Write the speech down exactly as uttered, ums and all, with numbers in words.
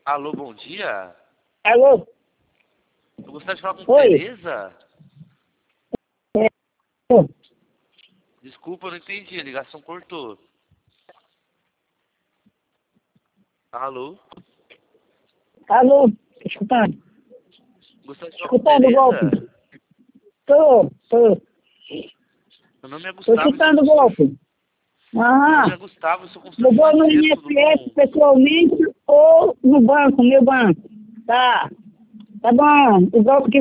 Alô, bom dia. Alô? Eu gostaria de falar com Oi. Tereza. É. Desculpa, eu não entendi. A ligação cortou. Alô? Alô? Escutando? Gostaria de falar com Escutando o golpe? Tereza. Tô, tô. Meu nome é Tô Gustavo. escutando o eu sou- golpe. Meu nome é Aham. Gustavo, eu sou consultor Ligou no financeiro, tudo I N S S bom? pessoalmente ou no banco, meu banco? Tá. Tá bom. O golpe que